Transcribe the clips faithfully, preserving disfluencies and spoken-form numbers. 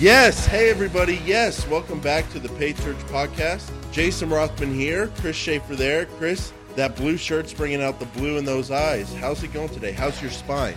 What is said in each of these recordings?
Yes. Hey, everybody. Yes. Welcome back to the Paid Search Podcast. Jason Rothman here. Chris Schaefer there. Chris, that blue shirt's bringing out the blue in those eyes. How's it going today? How's your spine?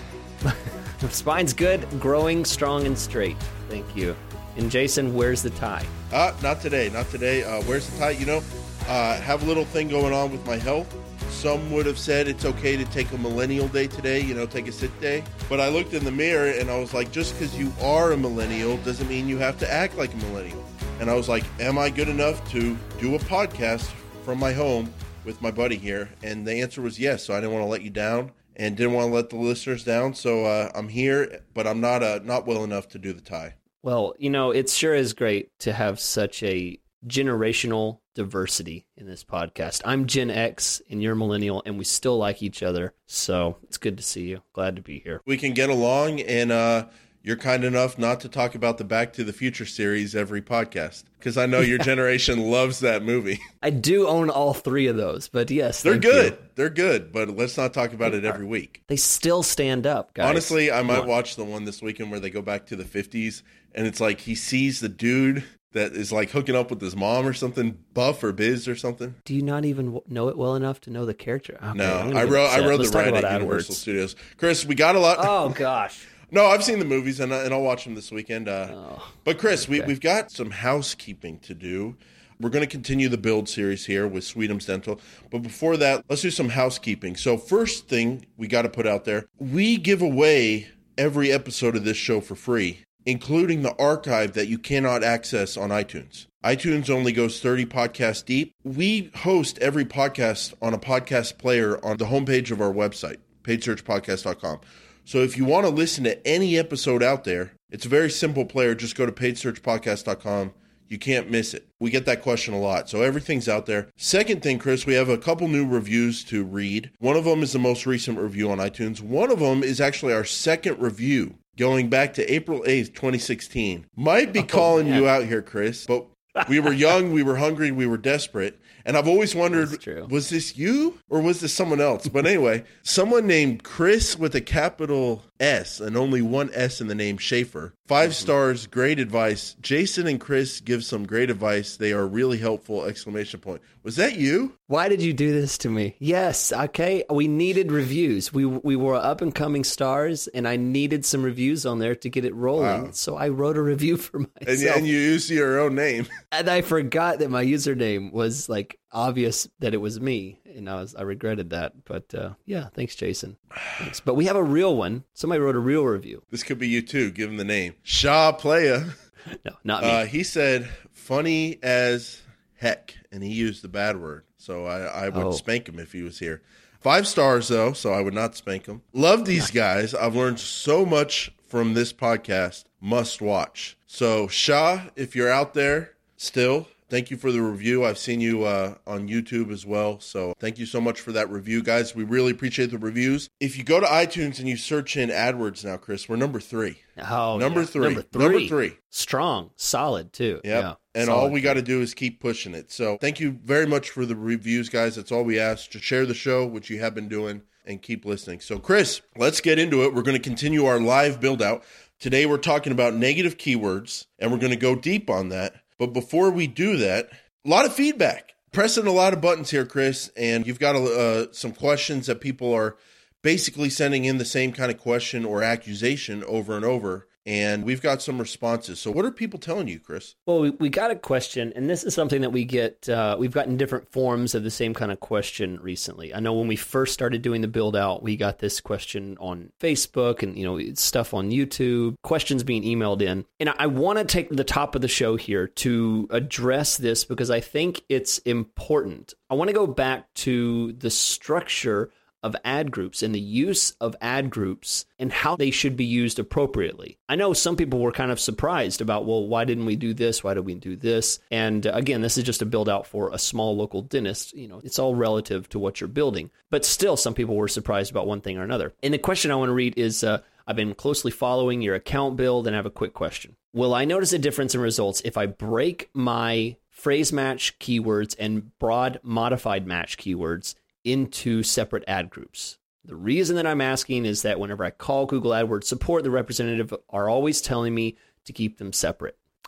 The spine's good, growing, strong, and straight. Thank you. And Jason, where's the tie? Uh, not today. Not today. Uh, where's the tie? You know, uh, have a little thing going on with my health. Some would have said it's okay to take a millennial day today, you know, take a sick day. But I looked in the mirror and I was like, just because you are a millennial doesn't mean you have to act like a millennial. And I was like, am I good enough to do a podcast from my home with my buddy here? And the answer was yes. So I didn't want to let you down and didn't want to let the listeners down. So uh, I'm here, but I'm not uh, not well enough to do the tie. Well, you know, it sure is great to have such a generational diversity in this podcast. I'm Gen X and you're millennial and we still like each other. So it's good to see you. Glad to be here. We can get along, and uh, you're kind enough not to talk about the Back to the Future series every podcast, because I know your generation loves that movie. I do own all three of those, but yes. They're good. You. They're good, but let's not talk about it every week. They still stand up, guys. Honestly, I might watch the one this weekend where they go back to the fifties, and it's like he sees the dude that is like hooking up with his mom or something, Buff or Biz or something. Do you not even know it well enough to know the character? Okay, no, I wrote I wrote Let's the ride at Adwords. Universal Studios. Chris, we got a lot. Oh, gosh. No, I've seen the movies, and, and I'll watch them this weekend. Uh, oh, but, Chris, okay. we, we've got some housekeeping to do. We're going to continue the build series here with Sweetums Dental. But before that, let's do some housekeeping. So first thing we got to put out there, we give away every episode of this show for free, including the archive that you cannot access on iTunes. iTunes only goes thirty podcasts deep. We host every podcast on a podcast player on the homepage of our website, paid search podcast dot com. So if you want to listen to any episode out there, it's a very simple player. Just go to paid search podcast dot com. You can't miss it. We get that question a lot. So everything's out there. Second thing, Chris, we have a couple new reviews to read. One of them is the most recent review on iTunes. One of them is actually our second review going back to April eighth, twenty sixteen. Might be calling oh, you out here, Chris, but we were young, we were hungry, we were desperate. And I've always wondered, was this you or was this someone else? But anyway, someone named Chris with a capital S and only one S in the name, Schaefer. Five mm-hmm. stars, great advice. Jason and Chris give some great advice. They are really helpful, exclamation point. Was that you? Why did you do this to me? Yes, okay. We needed reviews. We we were up-and-coming stars, and I needed some reviews on there to get it rolling. Wow. So I wrote a review for myself. And, and you used your own name. And I forgot that my username was, like, obvious that it was me, and I was I regretted that. But, uh, yeah, thanks, Jason. Thanks. But we have a real one. Somebody wrote a real review. This could be you, too. Give him the name. Shaw Playa. No, not me. Uh, he said, funny as heck, and he used the bad word. So I, I would oh. spank him if he was here. Five stars, though, so I would not spank him. Love these guys. I've learned so much from this podcast. Must watch. So, Shah, if you're out there still, thank you for the review. I've seen you uh, on YouTube as well. So thank you so much for that review, guys. We really appreciate the reviews. If you go to iTunes and you search in AdWords now, Chris, we're number three. Oh, number, yeah. three. number three. Number three. Strong. Solid, too. Yep. Yeah. And solid. all we got to do is keep pushing it. So thank you very much for the reviews, guys. That's all we ask. Just share the show, which you have been doing, and keep listening. So, Chris, let's get into it. We're going to continue our live build-out. Today we're talking about negative keywords, and we're going to go deep on that. But before we do that, a lot of feedback. Pressing a lot of buttons here, Chris, and you've got uh, some questions that people are basically sending in the same kind of question or accusation over and over. And we've got some responses. So what are people telling you, Chris? Well, we, we got a question, and this is something that we get, uh, we've gotten different forms of the same kind of question recently. I know when we first started doing the build out, we got this question on Facebook and, you know, stuff on YouTube, questions being emailed in. And I want to take the top of the show here to address this because I think it's important. I want to go back to the structure of ad groups and the use of ad groups and how they should be used appropriately. I know some people were kind of surprised about, well, why didn't we do this? Why did we do this? And uh, again, this is just a build out for a small local dentist. You know, it's all relative to what you're building. But still, some people were surprised about one thing or another. And the question I want to read is, uh, I've been closely following your account build and I have a quick question. Will I notice a difference in results if I break my phrase match keywords and broad modified match keywords into separate ad groups? The reason that I'm asking is that whenever I call Google AdWords support, the representative are always telling me to keep them separate.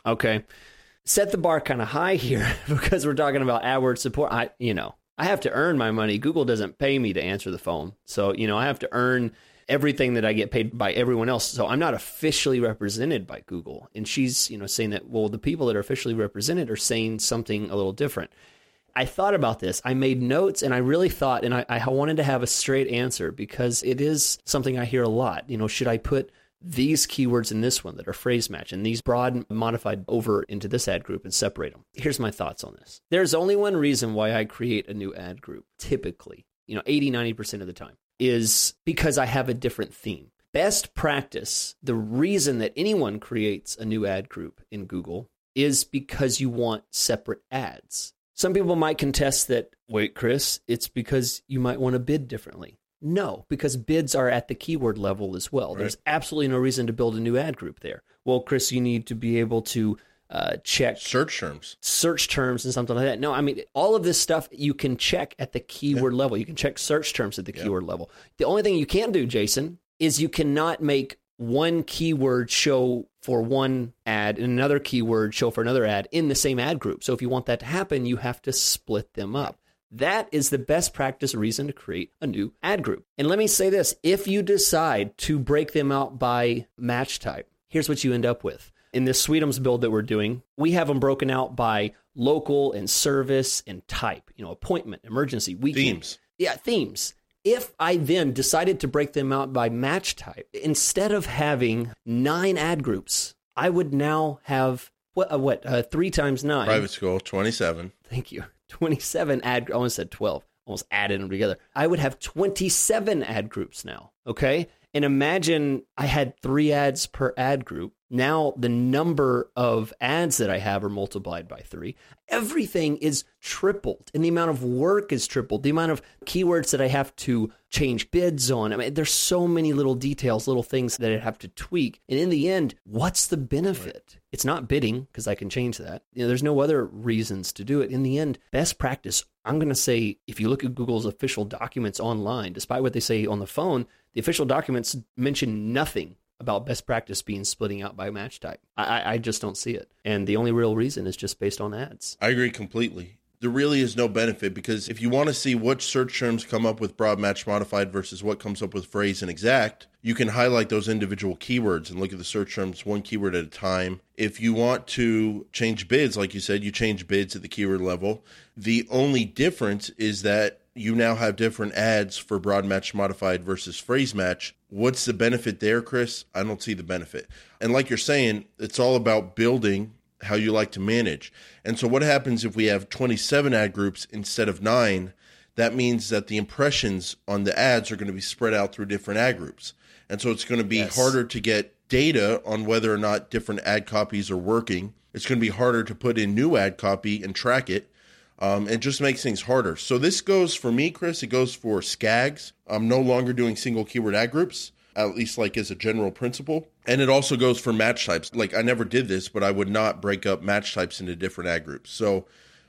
Okay. Set the bar kind of high here because we're talking about AdWords support. I, you know, I have to earn my money. Google doesn't pay me to answer the phone. So, you know, I have to earn everything that I get paid by everyone else. So I'm not officially represented by Google. And she's, you know, saying that, well, the people that are officially represented are saying something a little different. I thought about this. I made notes and I really thought, and I, I wanted to have a straight answer because it is something I hear a lot. You know, should I put these keywords in this one that are phrase match and these broad modified over into this ad group and separate them? Here's my thoughts on this. There's only one reason why I create a new ad group, typically, you know, eighty, ninety percent of the time, is because I have a different theme. Best practice, the reason that anyone creates a new ad group in Google is because you want separate ads. Some people might contest that, wait, Chris, it's because you might want to bid differently. No, because bids are at the keyword level as well. Right. There's absolutely no reason to build a new ad group there. Well, Chris, you need to be able to uh, check search terms, search terms and something like that. No, I mean, all of this stuff you can check at the keyword yeah. level. You can check search terms at the yeah. keyword level. The only thing you can't do, Jason, is you cannot make one keyword show for one ad and another keyword show for another ad in the same ad group. So if you want that to happen, you have to split them up. That is the best practice reason to create a new ad group. And let me say this, if you decide to break them out by match type, here's what you end up with. In this Sweetums build that we're doing, we have them broken out by local and service and type, you know, appointment, emergency, weekend. Themes. Yeah, themes. If I then decided to break them out by match type, instead of having nine ad groups, I would now have, what, uh, what uh, three times nine? Private school, twenty-seven. Thank you. twenty-seven ad, I almost said twelve, almost added them together. I would have twenty-seven ad groups now, okay? And imagine I had three ads per ad group. Now the number of ads that I have are multiplied by three. Everything is tripled, and the amount of work is tripled. The amount of keywords that I have to change bids on. I mean, there's so many little details, little things that I have to tweak. And in the end, what's the benefit? Right. It's not bidding, because I can change that. You know, there's no other reasons to do it. In the end, best practice, I'm going to say, if you look at Google's official documents online, despite what they say on the phone, the official documents mention nothing about best practice being splitting out by match type. I, I just don't see it. And the only real reason is just based on ads. I agree completely. There really is no benefit, because if you want to see which search terms come up with broad match modified versus what comes up with phrase and exact, you can highlight those individual keywords and look at the search terms one keyword at a time. If you want to change bids, like you said, you change bids at the keyword level. The only difference is that you now have different ads for broad match modified versus phrase match. What's the benefit there, Chris? I don't see the benefit. And like you're saying, it's all about building how you like to manage. And so what happens if we have twenty-seven ad groups instead of nine? That means that the impressions on the ads are going to be spread out through different ad groups. And so it's going to be yes. harder to get data on whether or not different ad copies are working. It's going to be harder to put in new ad copy and track it. Um, it just makes things harder. So this goes for me, Chris, it goes for S C A Gs. I'm no longer doing single keyword ad groups, at least like as a general principle. And it also goes for match types. Like I never did this, but I would not break up match types into different ad groups. So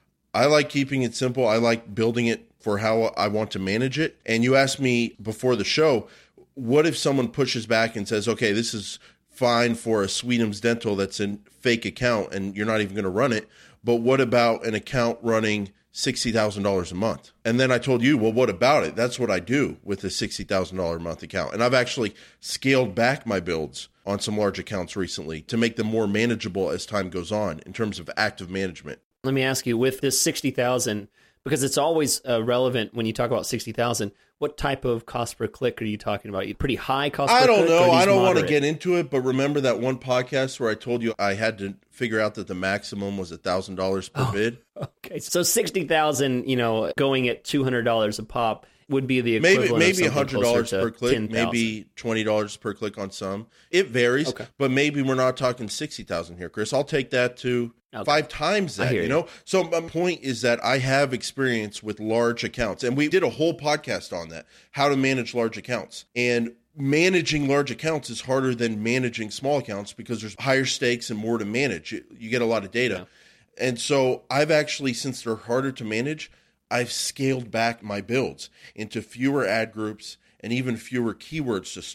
I like keeping it simple. I like building it for how I want to manage it. And you asked me before the show, what if someone pushes back and says, okay, this is fine for a Sweetums Dental that's a fake account and you're not even going to run it. But what about an account running sixty thousand dollars a month? And then I told you, well, what about it? That's what I do with a sixty thousand dollars a month account. And I've actually scaled back my builds on some large accounts recently to make them more manageable as time goes on in terms of active management. Let me ask you, with this sixty thousand, because it's always uh, relevant when you talk about sixty thousand, what type of cost per click are you talking about? Pretty high cost per click? I don't click, know. I don't want to get into it, but remember that one podcast where I told you I had to figure out that the maximum was one thousand dollars per oh, bid? Okay. So sixty thousand, you know, going at two hundred dollars a pop would be the equivalent maybe, maybe of one hundred dollars per click, ten, maybe twenty dollars per click on some. It varies, okay. But maybe we're not talking sixty thousand here, Chris. I'll take that to okay. five times that, you know? You. So my point is that I have experience with large accounts, and we did a whole podcast on that, how to manage large accounts. And managing large accounts is harder than managing small accounts because there's higher stakes and more to manage. You, you get a lot of data. Yeah. And so I've actually, since they're harder to manage, I've scaled back my builds into fewer ad groups and even fewer keywords to start.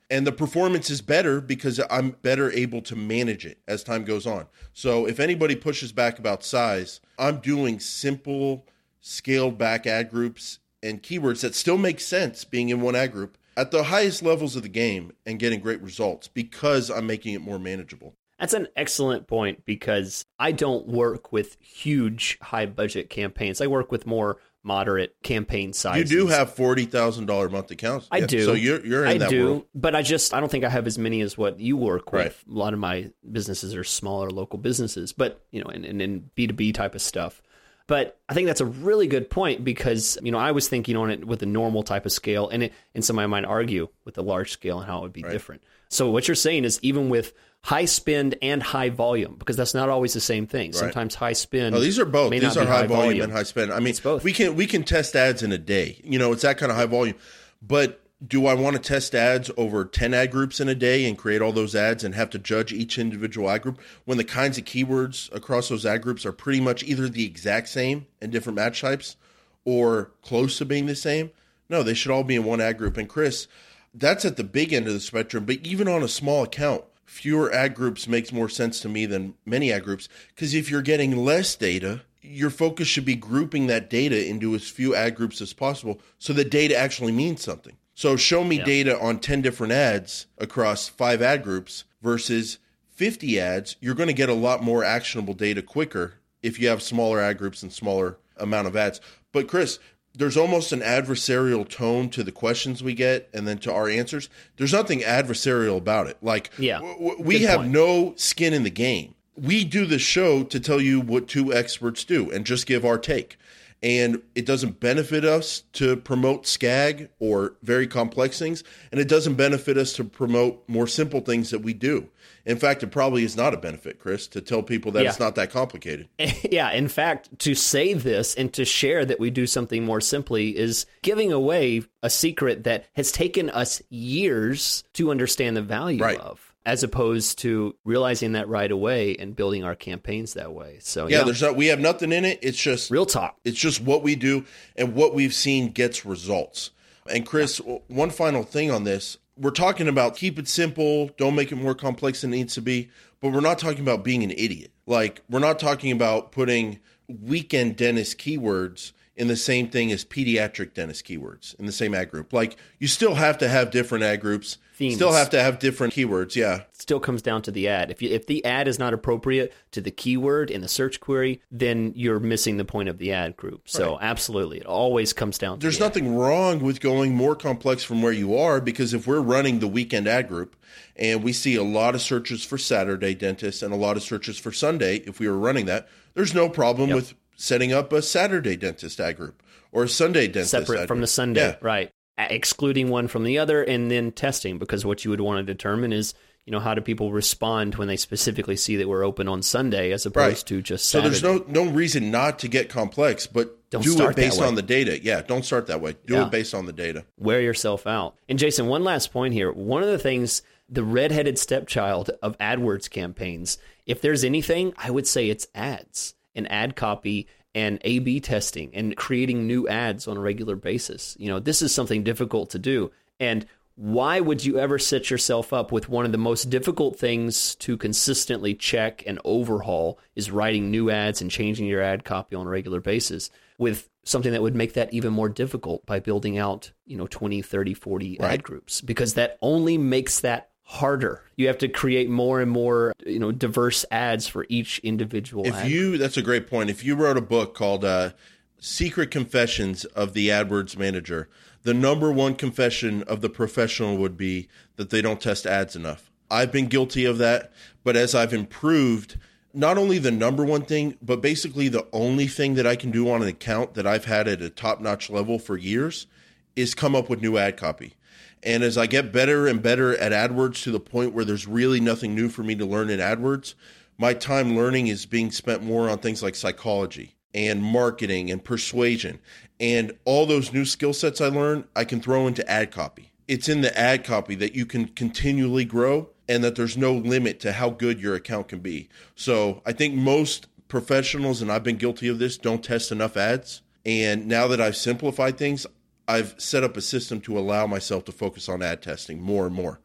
And the performance is better because I'm better able to manage it as time goes on. So if anybody pushes back about size, I'm doing simple, scaled back ad groups and keywords that still make sense being in one ad group at the highest levels of the game and getting great results because I'm making it more manageable. That's an excellent point because I don't work with huge high budget campaigns. I work with more moderate campaign sizes. You do have forty thousand dollars a month accounts. I yeah. do. So you're, you're in I that do, world. but I just, I don't think I have as many as what you work with. Right. A lot of my businesses are smaller local businesses, but, you know, and, and, and B two B type of stuff. But I think that's a really good point because, you know, I was thinking on it with a normal type of scale, and it, and somebody might argue with the large scale and how it would be Right. different. So what you're saying is even with high spend and high volume, because that's not always the same thing. Right. Sometimes high spend. Oh, these are both. may These not are be high, high volume, volume and high spend. I mean, It's both. we can we can test ads in a day. You know, it's that kind of high volume. But do I want to test ads over ten ad groups in a day and create all those ads and have to judge each individual ad group when the kinds of keywords across those ad groups are pretty much either the exact same in different match types or close to being the same? No, they should all be in one ad group. And Chris, that's at the big end of the spectrum. But even on a small account, fewer ad groups makes more sense to me than many ad groups, because if you're getting less data, your focus should be grouping that data into as few ad groups as possible so the data actually means something. So show me Yeah. data on ten different ads across five ad groups versus fifty ads. You're going to get a lot more actionable data quicker if you have smaller ad groups and smaller amount of ads. But Chris, there's almost an adversarial tone to the questions we get and then to our answers. There's nothing adversarial about it. Like, Yeah. w- w- we Good have point. no skin in the game. We do the show to tell you what two experts do and just give our take. And it doesn't benefit us to promote scag or very complex things, and it doesn't benefit us to promote more simple things that we do. In fact, it probably is not a benefit, Chris, to tell people that Yeah. it's not that complicated. Yeah, in fact, to say this and to share that we do something more simply is giving away a secret that has taken us years to understand the value Right. of, as opposed to realizing that right away and building our campaigns that way. So Yeah, yeah, there's not. We have nothing in it. It's just real talk. It's just what we do, and what we've seen gets results. And Chris, one final thing on this. We're talking about keep it simple, don't make it more complex than it needs to be, but we're not talking about being an idiot. Like, we're not talking about putting weekend dentist keywords in the same thing as pediatric dentist keywords in the same ad group. Like, you still have to have different ad groups, Themes. still have to have different keywords, yeah. Still comes down to the ad. If you, if the ad is not appropriate to the keyword in the search query, then you're missing the point of the ad group. So Right. absolutely, it always comes down to There's the ad. nothing wrong with going more complex from where you are, because if we're running the weekend ad group and we see a lot of searches for Saturday dentists and a lot of searches for Sunday, if we were running that, there's no problem Yep. with setting up a Saturday dentist ad group or a Sunday dentist separate ad from group. the Sunday, Yeah. right? A- Excluding one from the other, and then testing, because what you would want to determine is, you know, how do people respond when they specifically see that we're open on Sunday as opposed Right. to just So Saturday. there's no no reason not to get complex, but Don't do start it that based way. on the data. Yeah, don't start that way. Do Yeah. it based on the data. Wear yourself out. And Jason, one last point here. One of the things, the redheaded stepchild of AdWords campaigns, if there's anything, I would say it's ads and ad copy and A B testing and creating new ads on a regular basis. You know, this is something difficult to do. And why would you ever set yourself up with one of the most difficult things to consistently check and overhaul is writing new ads and changing your ad copy on a regular basis, with something that would make that even more difficult by building out, you know, twenty, thirty, forty Right. ad groups, because that only makes that harder. You have to create more and more, you know, diverse ads for each individual If ad. you, that's a great point. If you wrote a book called uh, Secret Confessions of the AdWords Manager, the number one confession of the professional would be that they don't test ads enough. I've been guilty of that, but as I've improved, not only the number one thing, but basically the only thing that I can do on an account that I've had at a top-notch level for years is come up with new ad copy. And as I get better and better at AdWords to the point where there's really nothing new for me to learn in AdWords, my time learning is being spent more on things like psychology and marketing and persuasion. And all those new skill sets I learn, I can throw into ad copy. It's in the ad copy that you can continually grow, and that there's no limit to how good your account can be. So I think most professionals, and I've been guilty of this, don't test enough ads. And now that I've simplified things, I've set up a system to allow myself to focus on ad testing more and more.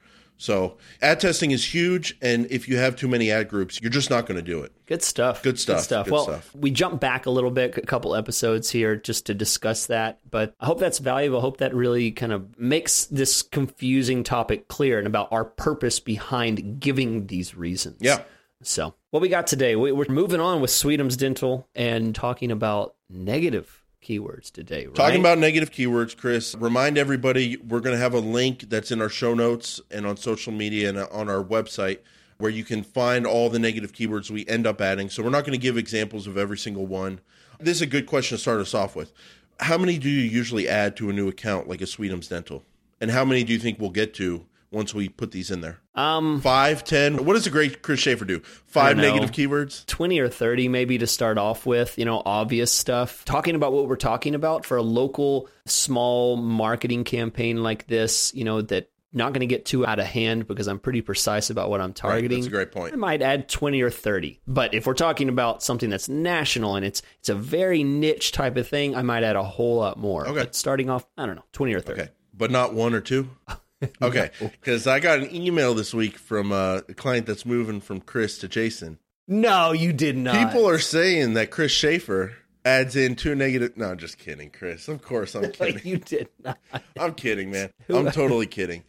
So ad testing is huge, and if you have too many ad groups, you're just not going to do it. Good stuff. Good stuff. Good stuff. Good well, stuff. we jumped back a little bit, a couple episodes here just to discuss that, but I hope that's valuable. I hope that really kind of makes this confusing topic clear and about our purpose behind giving these reasons. Yeah. So what we got today, we- we're moving on with Sweetums Dental and talking about negative keywords today, right? Talking about negative keywords, Chris, remind everybody we're going to have a link that's in our show notes and on social media and on our website where you can find all the negative keywords we end up adding. So we're not going to give examples of every single one. This is a good question to start us off with. How many do you usually add to a new account like a Sweetums Dental? And how many do you think we'll get to once we put these in there? Um, Five, ten? What does a great Chris Schaefer do? Five negative keywords? twenty or thirty maybe to start off with, you know, obvious stuff. Talking about what we're talking about for a local small marketing campaign like this, you know, that not going to get too out of hand because I'm pretty precise about what I'm targeting. Right, that's a great point. I might add twenty or thirty. But if we're talking about something that's national and it's it's a very niche type of thing, I might add a whole lot more. Okay. But starting off, I don't know, twenty or thirty. Okay. But not one or two? Okay, because I got an email this week from uh, a client that's moving from Chris to Jason. No, you did not. People are saying that Chris Schaefer adds in two negative. No, just kidding, Chris. Of course, I'm kidding. You did not. I'm kidding, man. I'm totally kidding.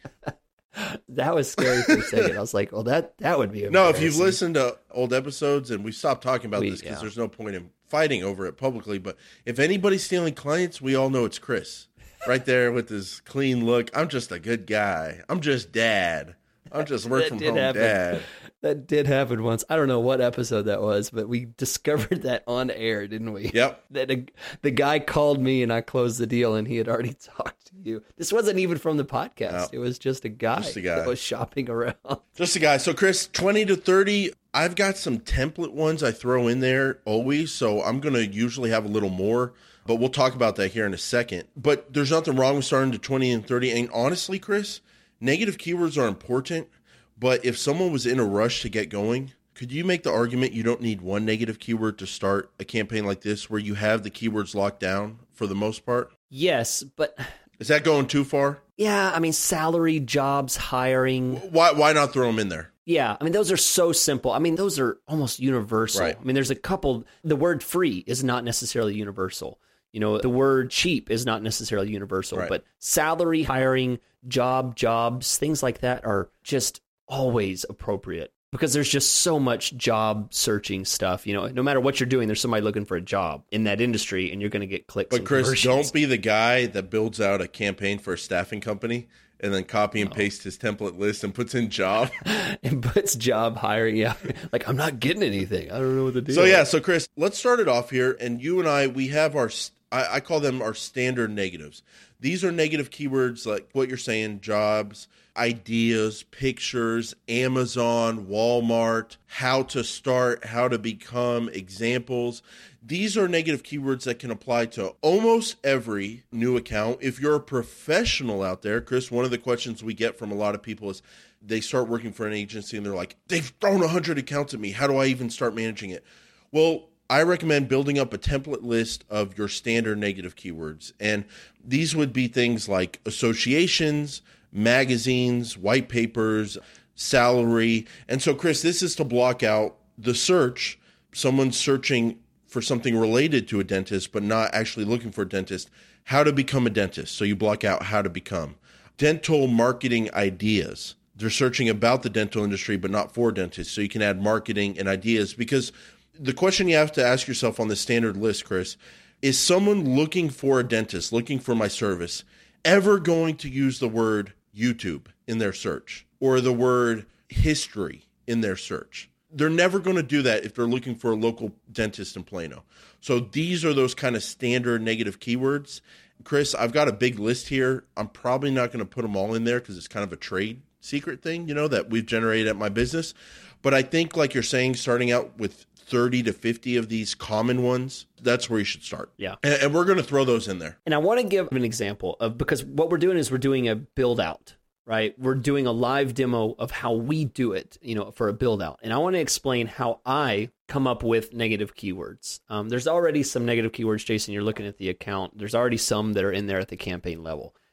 That was scary for a second. I was like, well, that, that would be No, if you've listened to old episodes, and we stopped talking about We- this because yeah. there's no point in fighting over it publicly, but if anybody's stealing clients, we all know it's Chris. Right there with his clean look. I'm just a good guy. I'm just dad. I'm just work That from did home happen. dad. That did happen once. I don't know what episode that was, but we discovered that on air, didn't we? Yep. That a, the guy called me and I closed the deal and he had already talked to you. This wasn't even from the podcast. No. It was just a guy, Just a guy. that was shopping around. Just a guy. So, Chris, twenty to thirty, I've got some template ones I throw in there always. So, I'm going to usually have a little more, but we'll talk about that here in a second. But there's nothing wrong with starting to twenty and thirty. And honestly, Chris, negative keywords are important. But if someone was in a rush to get going, could you make the argument you don't need one negative keyword to start a campaign like this where you have the keywords locked down for the most part? Yes, but Is that going too far? yeah, I mean, salary, jobs, hiring. Why why not throw them in there? Yeah, I mean, those are so simple. I mean, those are almost universal. Right. I mean, there's a couple. The word free is not necessarily universal. You know, the word cheap is not necessarily universal, Right. but salary, hiring, job, jobs, things like that are just always appropriate because there's just so much job searching stuff. You know, no matter what you're doing, there's somebody looking for a job in that industry and you're going to get clicks. But and Chris, conversions. don't be the guy that builds out a campaign for a staffing company and then copy and paste his template list and puts in job. and puts job hiring. Yeah. Like, I'm not getting anything. I don't know what to do. So yeah, so Chris, let's start it off here. And you and I, we have our, I, I call them our standard negatives. These are negative keywords like what you're saying, jobs, ideas, pictures, Amazon, Walmart, how to start, how to become, examples. These are negative keywords that can apply to almost every new account. If you're a professional out there, Chris, one of the questions we get from a lot of people is they start working for an agency and they're like, they've thrown one hundred accounts at me. How do I even start managing it? Well, I recommend building up a template list of your standard negative keywords. And these would be things like associations, magazines, white papers, salary. And so, Chris, this is to block out the search. Someone's searching for something related to a dentist, but not actually looking for a dentist. How to become a dentist. So you block out how to become. Dental marketing ideas. They're searching about the dental industry, but not for dentists. So you can add marketing and ideas because the question you have to ask yourself on the standard list, Chris, is someone looking for a dentist, looking for my service, ever going to use the word YouTube in their search or the word history in their search? They're never going to do that if they're looking for a local dentist in Plano. So these are those kind of standard negative keywords. Chris, I've got a big list here. I'm probably not going to put them all in there because it's kind of a trade secret thing, you know, that we've generated at my business. But I think, like you're saying, starting out with thirty to fifty of these common ones, that's where you should start. Yeah. And, and we're going to throw those in there. And I want to give an example of, because what we're doing is we're doing a build out, right? We're doing a live demo of how we do it, you know, for a build out. And I want to explain how I come up with negative keywords. Um, there's already some negative keywords, Jason. You're looking at the account. There's already some that are in there at the campaign level.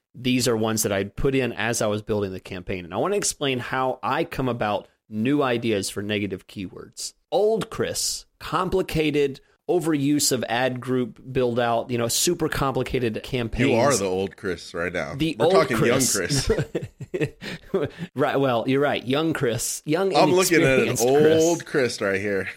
these are ones that I put in as I was building the campaign. And I want to explain how I come about new ideas for negative keywords. Old Chris, complicated overuse of ad group build out, you know, super complicated campaigns. You are the old Chris right now. The We're old talking Chris. young Chris. Right. Well, you're right. Young Chris. Young I'm looking at an inexperienced old Chris. Chris right here.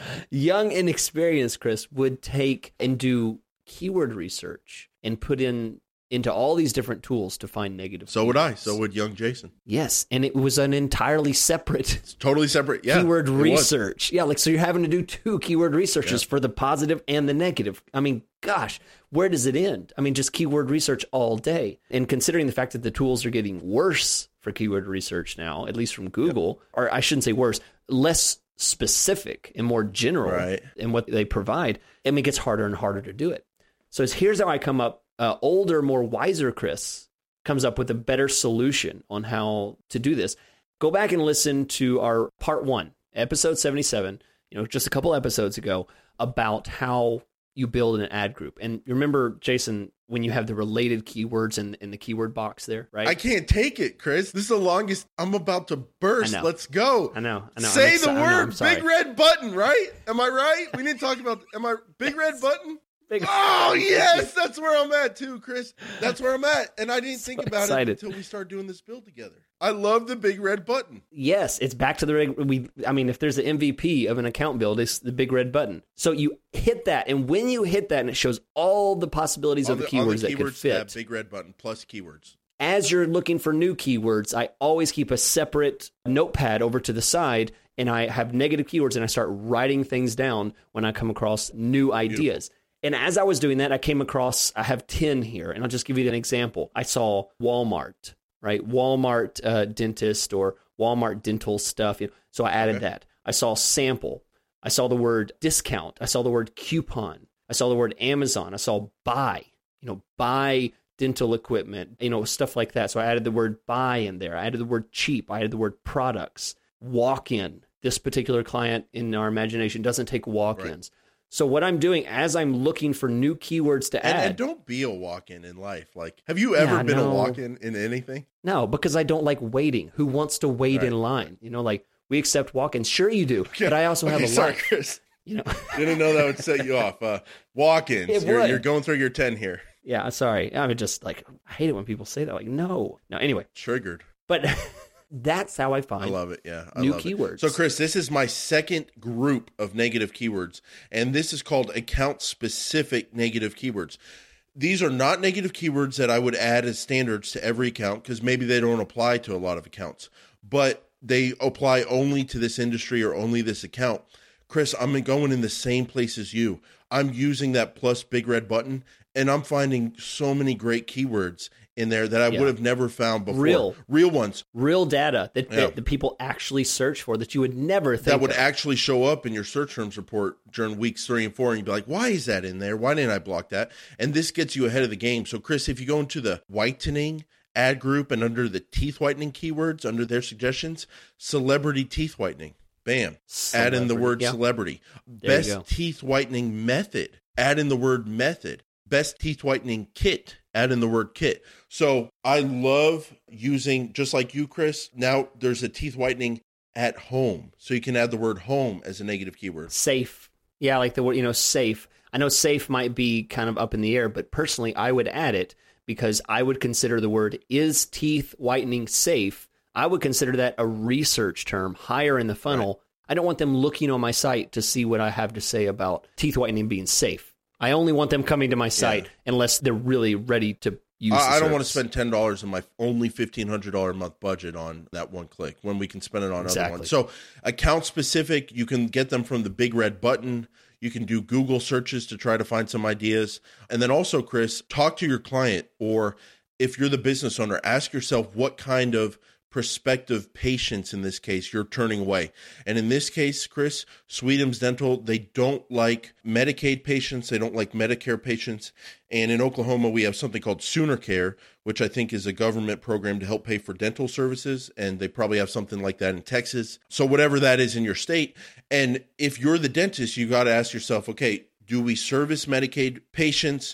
Young inexperienced Chris would take and do keyword research and put in into all these different tools to find negative So keywords. would I. So would young Jason. Yes, and it was an entirely separate It's totally separate. Yeah. keyword it was. research. Yeah, like so you're having to do two keyword researches Yeah. for the positive and the negative. I mean, gosh, where does it end? I mean, just keyword research all day. And considering the fact that the tools are getting worse for keyword research now, at least from Google, yep. or I shouldn't say worse, less specific and more general right. in what they provide, I mean, it gets harder and harder to do it. So it's, here's how I come up. Uh, older, more wiser Chris comes up with a better solution on how to do this. Go back and listen to our part one, episode seventy-seven, you know, just a couple episodes ago, about how you build an ad group. And remember, Jason, when you have the related keywords in, in the keyword box there, right? I can't take it, Chris. This is the longest. I'm about to burst. Let's go. I know. I know. Say exci- the know, word big red button, right? Am I right? We didn't talk about, am I big red button? Big oh, yes. That's where I'm at too, Chris. That's where I'm at. And I didn't so think about excited. it until we started doing this build together. I love the big red button. Yes, it's back to the reg- we. I mean, if there's an M V P of an account build, it's the big red button. So you hit that, and when you hit that, and it shows all the possibilities all of the, the keywords, the that keywords could fit. Tab, big red button plus keywords. As you're looking for new keywords, I always keep a separate notepad over to the side, and I have negative keywords, and I start writing things down when I come across new ideas. Beautiful. And as I was doing that, I came across, I have ten here, and I'll just give you an example. I saw Walmart, right? Walmart uh, dentist or Walmart dental stuff. You know, so I added okay. that. I saw sample. I saw the word discount. I saw the word coupon. I saw the word Amazon. I saw buy, you know, buy dental equipment, you know, stuff like that. So I added the word buy in there. I added the word cheap. I added the word products. Walk-in. This particular client in our imagination doesn't take walk-ins. Right. So what I'm doing as I'm looking for new keywords to and, add. And don't be a walk-in in life. Like, have you ever yeah, been no. a walk-in in anything? No, because I don't like waiting. Who wants to wait right. in line? You know, like we accept walk-ins. Sure you do. Okay. But I also okay, have a sorry, life. Chris. You know, didn't know that would set you off. Uh, walk-ins. You're, you're going through your ten here. Yeah, sorry. I'm just like, I hate it when people say that. Like, no. No, anyway. Triggered. But that's how I find I love it, yeah. I new love keywords. It. So, Chris, this is my second group of negative keywords, and this is called account-specific negative keywords. These are not negative keywords that I would add as standards to every account because maybe they don't apply to a lot of accounts, but they apply only to this industry or only this account. Chris, I'm going in the same place as you. I'm using that plus big red button, and I'm finding so many great keywords in there that I yeah. would have never found before. Real. Real ones. Real data that, yeah. that the people actually search for that you would never think That would of. actually show up in your search terms report during weeks three and four, and you'd be like, why is that in there? Why didn't I block that? And this gets you ahead of the game. So, Chris, if you go into the whitening ad group and under the teeth whitening keywords, under their suggestions, celebrity teeth whitening. Bam. Celebrity. Add in the word yeah. celebrity. There Best teeth whitening method. Add in the word method. Best teeth whitening kit. Add in the word kit. So I love using, just like you, Chris, now there's a teeth whitening at home. So you can add the word home as a negative keyword. Safe. Yeah, like the word, you know, safe. I know safe might be kind of up in the air, but personally I would add it because I would consider the word is teeth whitening safe. I would consider that a research term higher in the funnel. Right. I don't want them looking on my site to see what I have to say about teeth whitening being safe. I only want them coming to my site yeah. unless they're really ready to use I, the I don't want to spend ten dollars in my only fifteen hundred dollars a month budget on that one click when we can spend it on exactly. other ones. So account specific, you can get them from the big red button. You can do Google searches to try to find some ideas. And then also, Chris, talk to your client, or if you're the business owner, ask yourself what kind of prospective patients, in this case, you're turning away. And in this case, Chris, Sweetums Dental, they don't like Medicaid patients. They don't like Medicare patients. And in Oklahoma, we have something called Sooner Care, which I think is a government program to help pay for dental services. And they probably have something like that in Texas. So whatever that is in your state. And if you're the dentist, you got to ask yourself, okay, do we service Medicaid patients?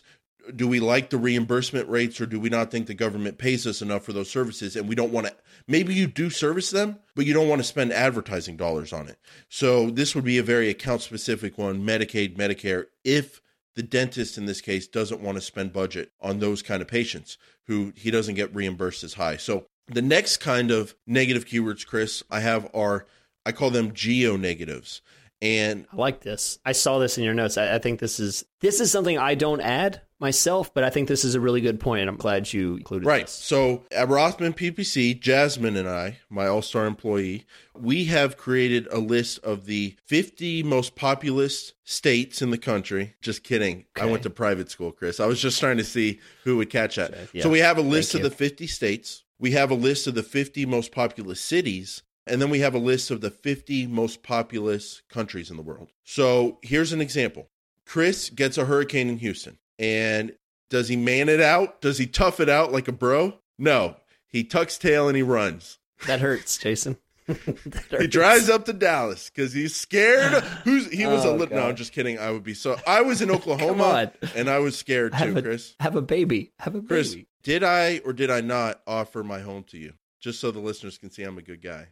do we like the reimbursement rates, or do we not think the government pays us enough for those services? And we don't want to, maybe you do service them, but you don't want to spend advertising dollars on it. So this would be a very account specific one, Medicaid, Medicare, if the dentist in this case doesn't want to spend budget on those kind of patients who he doesn't get reimbursed as high. So the next kind of negative keywords, Chris, I have are, I call them geo-negatives. And I like this. I saw this in your notes. I, I think this is this is something I don't add myself, but I think this is a really good point, and I'm glad you included right. this. So at Rothman P P C, Jasmine and I, my all-star employee, we have created a list of the fifty most populous states in the country. Just kidding. Okay. I went to private school, Chris. I was just trying to see who would catch that. Yeah. So we have a list Thank of you. the fifty states. We have a list of the fifty most populous cities. And then we have a list of the fifty most populous countries in the world. So here's an example. Chris gets a hurricane in Houston. And does he man it out? Does he tough it out like a bro? No. He tucks tail and he runs. That hurts, Jason. that hurts. He drives up to Dallas because he's scared. Who's He was oh, a little, no, I'm just kidding. I would be so, I was in Oklahoma and I was scared too, have a, Chris. Have a baby. Have a baby. Chris, did I or did I not offer my home to you? Just so the listeners can see I'm a good guy.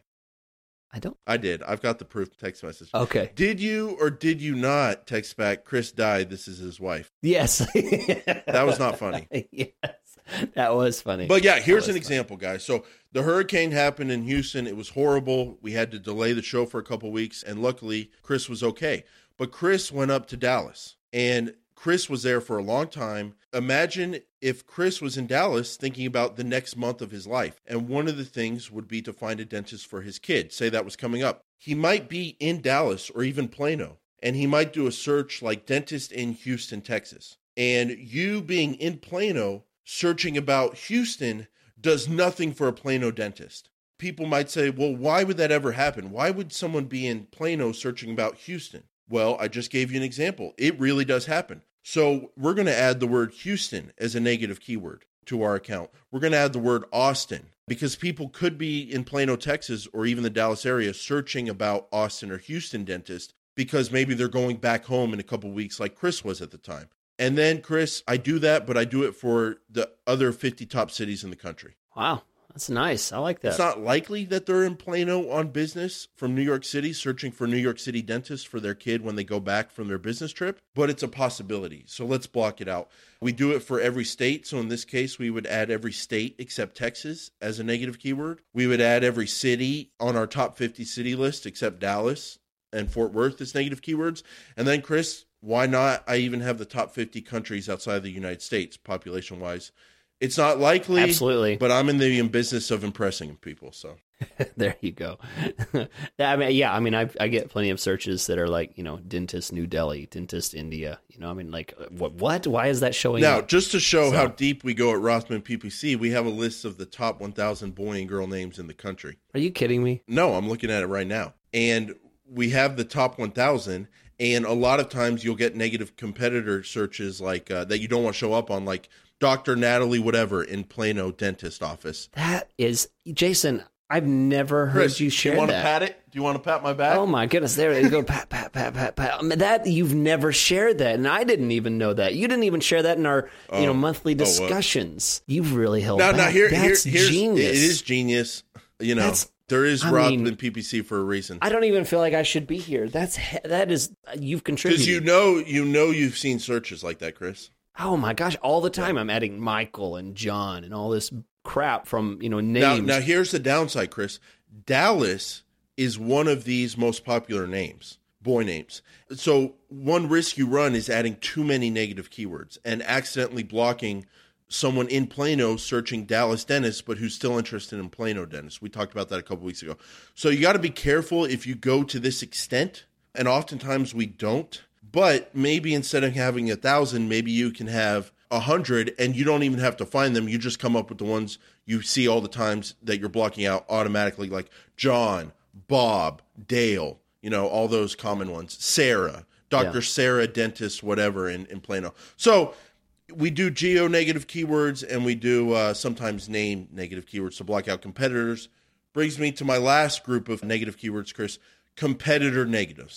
I don't. I did. I've got the proof text message. Okay. Did you or did you not text back, Chris died, this is his wife? Yes. That was not funny. Yes. That was funny. But yeah, here's an funny. example, guys. So the hurricane happened in Houston. It was horrible. We had to delay the show for a couple weeks, and luckily Chris was okay. But Chris went up to Dallas, and Chris was there for a long time. Imagine if Chris was in Dallas thinking about the next month of his life. And one of the things would be to find a dentist for his kid. Say that was coming up. He might be in Dallas or even Plano, and he might do a search like dentist in Houston, Texas. And you being in Plano searching about Houston does nothing for a Plano dentist. People might say, well, why would that ever happen? Why would someone be in Plano searching about Houston? Well, I just gave you an example. It really does happen. So we're going to add the word Houston as a negative keyword to our account. We're going to add the word Austin because people could be in Plano, Texas, or even the Dallas area searching about Austin or Houston dentist because maybe they're going back home in a couple of weeks like Chris was at the time. And then, Chris, I do that, but I do it for the other fifty top cities in the country. Wow. That's nice. I like that. It's not likely that they're in Plano on business from New York City, searching for New York City dentists for their kid when they go back from their business trip, but it's a possibility. So let's block it out. We do it for every state. So in this case, we would add every state except Texas as a negative keyword. We would add every city on our top fifty city list except Dallas and Fort Worth as negative keywords. And then, Chris, why not? I even have the top fifty countries outside of the United States, population-wise. It's not likely, absolutely, but I'm in the business of impressing people. So there you go. I mean, yeah, I mean, I I get plenty of searches that are like, you know, dentist New Delhi, dentist India. You know, I mean, like, what? What? Why is that showing now? up? Just to show so, how deep we go at Rothman P P C, we have a list of the top one thousand boy and girl names in the country. Are you kidding me? No, I'm looking at it right now, and we have the top one thousand. And a lot of times you'll get negative competitor searches like uh, that you don't want to show up on, like Doctor Natalie whatever in Plano dentist office. That is, Jason, I've never heard Chris, you share that. Do you want that. to pat it? Do you want to pat my back? Oh my goodness, there you go, pat, pat, pat, pat, pat. I mean, that, you've never shared that, and I didn't even know that. You didn't even share that in our oh, you know monthly discussions. Oh, you've really held now, back. Now, here, That's here, here's, genius. It is genius. You know. That's, There is I Rothman mean, P P C for a reason. I don't even feel like I should be here. That's that is you've contributed. Because you know you know you've seen searches like that, Chris. Oh my gosh, all the time I'm adding Michael and John and all this crap from, you know, names. Now, now here's the downside, Chris. Dallas is one of these most popular names, boy names. So one risk you run is adding too many negative keywords and accidentally blocking someone in Plano searching Dallas dentist, but who's still interested in Plano dentist. We talked about that a couple weeks ago. So you got to be careful if you go to this extent, and oftentimes we don't. But maybe instead of having a thousand, maybe you can have a hundred, and you don't even have to find them. You just come up with the ones you see all the times that you're blocking out automatically, like John, Bob, Dale, you know, all those common ones. Sarah, Doctor Yeah. Sarah, dentist, whatever in, in Plano. So we do geo-negative keywords, and we do uh, sometimes name negative keywords to block out competitors. Brings me to my last group of negative keywords, Chris, competitor negatives.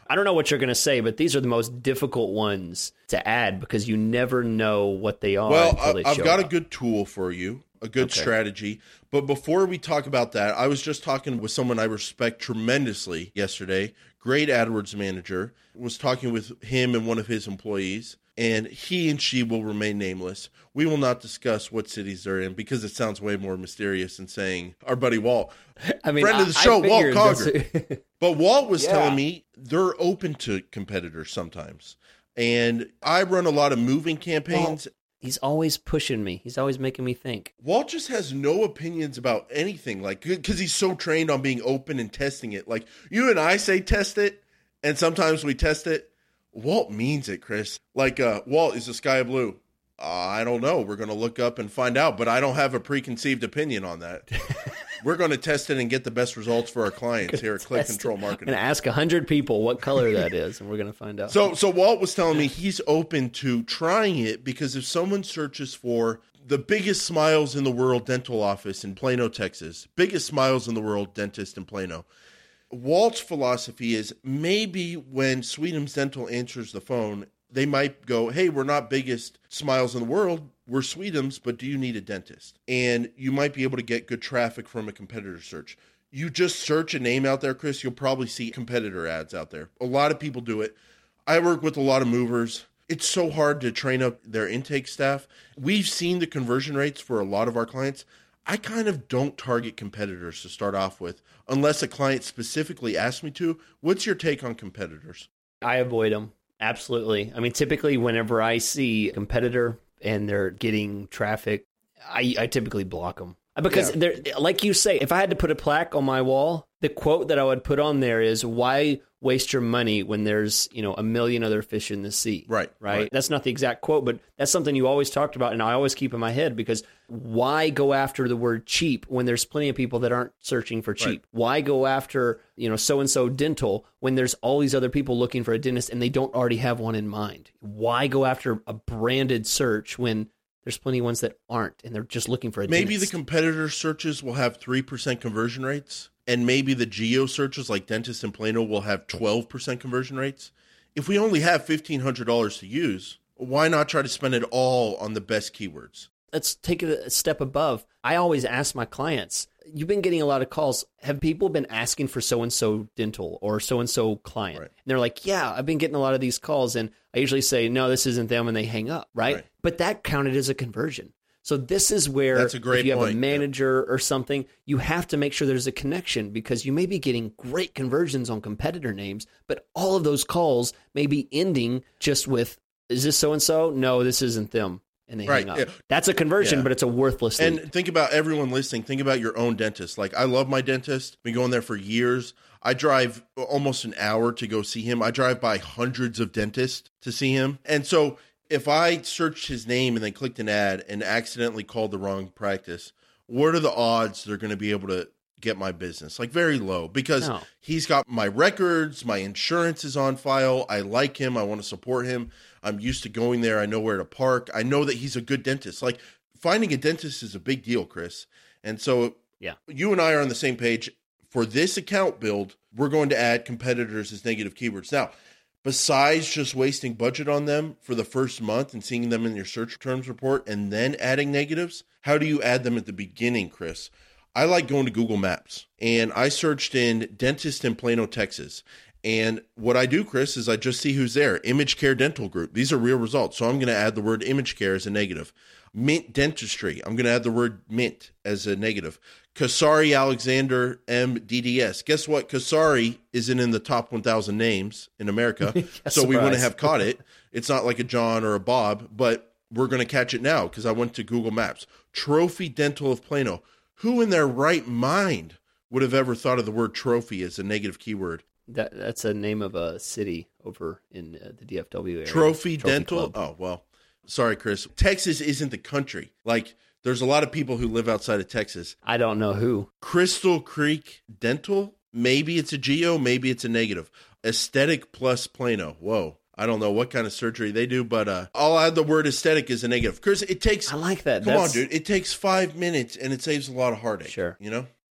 I don't know what you're going to say, but these are the most difficult ones to add because you never know what they are. Well, until they I've show got up. a good tool for you, a good Okay. strategy. But before we talk about that, I was just talking with someone I respect tremendously yesterday. Great AdWords manager. Was talking with him and one of his employees, and he and she will remain nameless. We will not discuss what cities they're in because it sounds way more mysterious than saying our buddy Walt. I mean, Friend of the I- I show, Walt figured Conger. this- But Walt was Yeah. telling me they're open to competitors sometimes. And I run a lot of moving campaigns. He's always pushing me. He's always making me think. Walt just has no opinions about anything, like, because he's so trained on being open and testing it. Like, you and I say test it, and sometimes we test it. Walt means it, Chris. Like, uh, Walt, is the sky blue? Uh, I don't know. We're going to look up and find out, but I don't have a preconceived opinion on that. We're going to test it and get the best results for our clients here at Click Control I'm Marketing. going to ask one hundred people what color that is, and we're going to find out. So, so Walt was telling me he's open to trying it because if someone searches for the biggest smiles in the world dental office in Plano, Texas, biggest smiles in the world dentist in Plano, Walt's philosophy is maybe when Sweetums Dental answers the phone, they might go, hey, we're not biggest smiles in the world. We're Sweetums, but do you need a dentist? And you might be able to get good traffic from a competitor search. You just search a name out there, Chris, you'll probably see competitor ads out there. A lot of people do it. I work with a lot of movers. It's so hard to train up their intake staff. We've seen the conversion rates for a lot of our clients. I kind of don't target competitors to start off with unless a client specifically asks me to. What's your take on competitors? I avoid them. Absolutely. I mean, typically whenever I see a competitor and they're getting traffic, I, I typically block them. Because, Yeah. they're, like you say, if I had to put a plaque on my wall, the quote that I would put on there is, why waste your money when there's, you know, a million other fish in the sea? Right, Right. right. That's not the exact quote, but that's something you always talked about, and I always keep in my head, because why go after the word cheap when there's plenty of people that aren't searching for cheap? Right. Why go after, you know, so-and-so dental when there's all these other people looking for a dentist and they don't already have one in mind? Why go after a branded search when there's plenty of ones that aren't and they're just looking for a Maybe dentist? the competitor searches will have three percent conversion rates, and maybe the geo searches like dentist in Plano will have twelve percent conversion rates. If we only have fifteen hundred dollars to use, why not try to spend it all on the best keywords? Let's take it a step above. I always ask my clients, you've been getting a lot of calls. Have people been asking for so-and-so dental or so-and-so client? Right. And they're like, yeah, I've been getting a lot of these calls. And I usually say, no, this isn't them. And they hang up, right? Right. But that counted as a conversion. So this is where That's a great if you have point, a yeah. manager or something, you have to make sure there's a connection, because you may be getting great conversions on competitor names, but all of those calls may be ending just with, is this so-and-so? No, this isn't them. And they Right, hang up. yeah. That's a conversion, Yeah. but it's a worthless lead. And think about everyone listening. Think about your own dentist. Like, I love my dentist. Been going there for years. I drive almost an hour to go see him. I drive by hundreds of dentists to see him. And so if I searched his name and then clicked an ad and accidentally called the wrong practice, what are the odds they're going to be able to get my business? Like, very low, because No. he's got my records, my insurance is on file. I like him. I want to support him. I'm used to going there. I know where to park. I know that he's a good dentist. Like, finding a dentist is a big deal, Chris. And so Yeah. you and I are on the same page. For this account build, we're going to add competitors as negative keywords. Now, besides just wasting budget on them for the first month and seeing them in your search terms report and then adding negatives, how do you add them at the beginning, Chris? I like going to Google Maps, and I searched in dentist in Plano, Texas. And what I do, Chris, is I just see who's there. Image Care Dental Group. These are real results. So I'm going to add the word Image Care as a negative. Mint Dentistry. I'm going to add the word Mint as a negative. Kasari Alexander M D D S. Guess what? Kasari isn't in the top one thousand names in America, so we wouldn't surprise. have caught it. It's not like a John or a Bob, but we're going to catch it now because I went to Google Maps. Trophy Dental of Plano. Who in their right mind would have ever thought of the word trophy as a negative keyword? That that's a name of a city over in uh, the D F W area. Trophy, Dental? Club. Oh, well, sorry, Chris. Texas isn't the country. Like, there's a lot of people who live outside of Texas. I don't know who. Crystal Creek Dental? Maybe it's a geo, maybe it's a negative. Aesthetic plus Plano. Whoa. I don't know what kind of surgery they do, but uh, I'll add the word aesthetic as a negative. Chris, it takes... I like that. Come That's, on, dude. It takes five minutes, and it saves a lot of heartache. Sure. You know?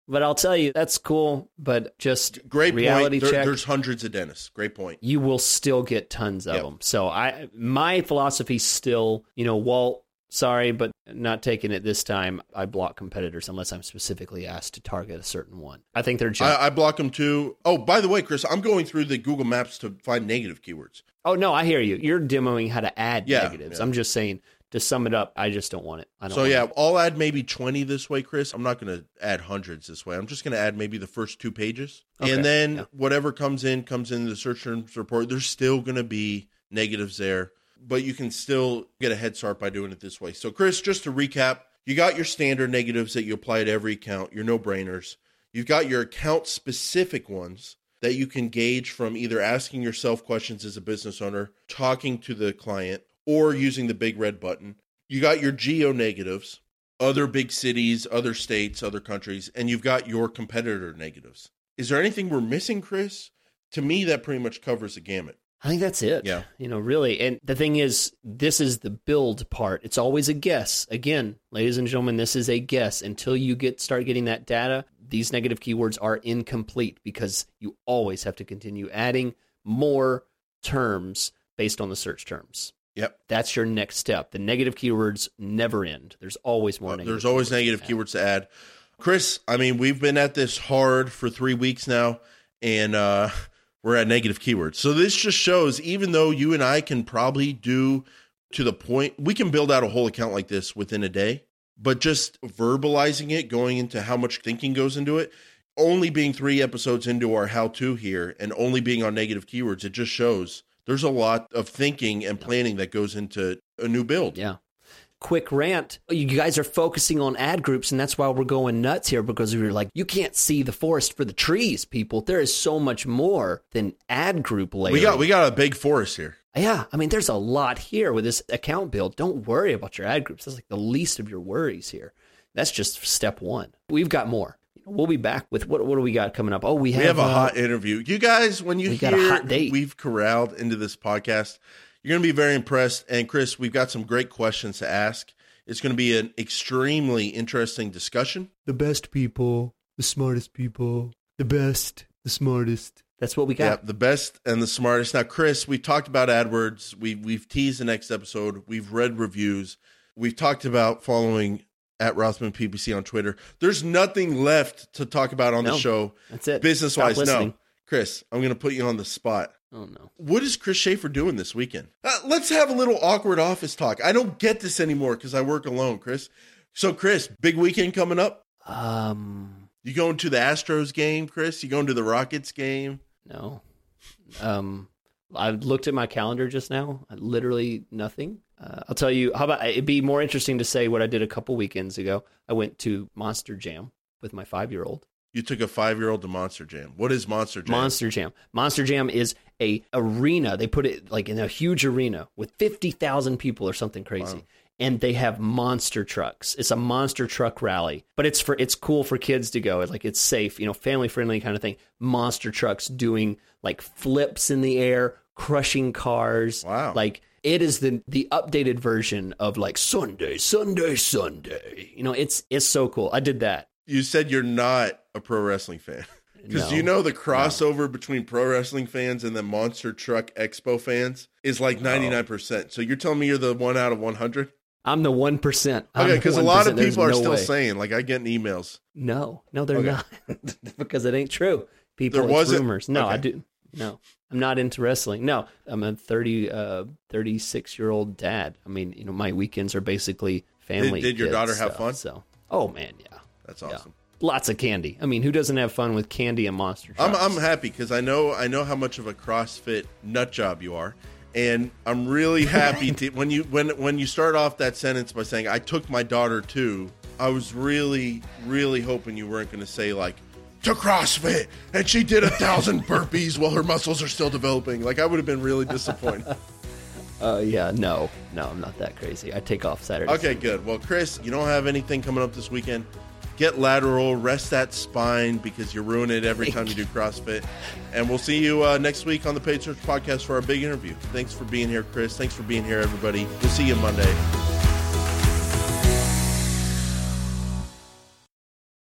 But I'll tell you, that's cool, but just Great reality point. There, check. there's hundreds of dentists. Great point. You will still get tons of Yep. them. So I, my philosophy still, you know, Walt, sorry, but not taking it this time. I block competitors unless I'm specifically asked to target a certain one. I think they're just... I, I block them too. Oh, by the way, Chris, I'm going through the Google Maps to find negative keywords. Oh, no, I hear you. You're demoing how to add Yeah, negatives. yeah. I'm just saying, to sum it up, I just don't want it. I don't So want yeah, it. I'll add maybe twenty this way, Chris. I'm not going to add hundreds this way. I'm just going to add maybe the first two pages. Okay, And then yeah. whatever comes in, comes in the search terms report. There's still going to be negatives there, but you can still get a head start by doing it this way. So Chris, just to recap, you got your standard negatives that you apply to every account, your no-brainers. You've got your account-specific ones that you can gauge from either asking yourself questions as a business owner, talking to the client, or using the big red button. You got your geo negatives, other big cities, other states, other countries, and you've got your competitor negatives. Is there anything we're missing, Chris? To me, that pretty much covers the gamut. I think that's it. Yeah. You know, really. And the thing is, this is the build part. It's always a guess. Again, ladies and gentlemen, this is a guess. Until you get start getting that data, these negative keywords are incomplete because you always have to continue adding more terms based on the search terms. Yep. That's your next step. The negative keywords never end. There's always more Uh, negative there's always keywords negative to add. keywords to add. Chris, I mean, we've been at this hard for three weeks now, and uh, we're at negative keywords. So this just shows, even though you and I can probably do to the point, we can build out a whole account like this within a day, but just verbalizing it, going into how much thinking goes into it, only being three episodes into our how-to here and only being on negative keywords, it just shows there's a lot of thinking and planning that goes into a new build. Yeah. Quick rant. You guys are focusing on ad groups, and that's why we're going nuts here, because we're like, you can't see the forest for the trees, people. There is so much more than ad group layering. We got we got a big forest here. Yeah, I mean, there's a lot here with this account build. Don't worry about your ad groups. That's like the least of your worries here. That's just step one. We've got more. We'll be back with what what do we got coming up? Oh, we have, We have a uh, hot interview. You guys, when you we hear got a hot date. we've corralled into this podcast, you're going to be very impressed. And Chris, we've got some great questions to ask. It's going to be an extremely interesting discussion. the best people, the smartest people, the best, the smartest. That's what we Yeah, got. the best and the smartest. Now, Chris, we've talked about AdWords. We, we've teased the next episode. We've read reviews. We've talked about following at Rothman P P C on Twitter. There's nothing left to talk about on No, the show. That's it. Business-wise, Stop no. listening. Chris, I'm going to put you on the spot. Oh, no. What is Chris Schaefer doing this weekend? Uh, let's have a little awkward office talk. I don't get this anymore because I work alone, Chris. So, Chris, big weekend coming up. Um, You going to the Astros game, Chris? You going to the Rockets game? no. Um, I looked at my calendar just now. Literally nothing. Uh, I'll tell you, how about it'd be more interesting to say what I did a couple weekends ago. I went to Monster Jam with my five-year-old. You took a five-year-old to Monster Jam. What is Monster Jam? Monster Jam. Monster Jam is a arena. They put it like in a huge arena with fifty thousand people or something crazy. Wow. And they have monster trucks. It's a monster truck rally, but it's for it's cool for kids to go. It's like it's safe, you know, family friendly kind of thing. Monster trucks doing like flips in the air, crushing cars. Wow. Like it is the the updated version of like Sunday, Sunday, Sunday. You know, it's it's so cool. I did that. You said you're not a pro wrestling fan. Because No. you know the crossover between pro wrestling fans and the Monster Truck Expo fans is like ninety-nine percent. So you're telling me you're the one out of one hundred? I'm the one percent. Okay, because a lot of There's people are no still way. saying, like I get in emails. No, no, they're Okay. not because it ain't true. People, There it's wasn't- rumors. No, I okay. do. No, I'm not into wrestling. No, I'm a thirty, uh, thirty-six year old dad. I mean, you know, my weekends are basically family. Did- did your kids daughter have stuff, fun? So, oh man, yeah, That's yeah. awesome. Lots of candy. I mean, who doesn't have fun with candy and monster I'm trucks? I'm happy because I know I know how much of a CrossFit nut job you are, and I'm really happy to when you when when you start off that sentence by saying I took my daughter to. I was really really hoping you weren't going to say like to CrossFit and she did a thousand burpees while her muscles are still developing. Like I would have been really disappointed. Uh, yeah, no, no, I'm not that crazy. I take off Saturday. Okay, good. Well, Chris, you don't have anything coming up this weekend. Get lateral, rest that spine because you ruin it every time you do CrossFit. And we'll see you uh, next week on the Paid Search Podcast for our big interview. Thanks for being here, Chris. Thanks for being here, everybody. We'll see you Monday.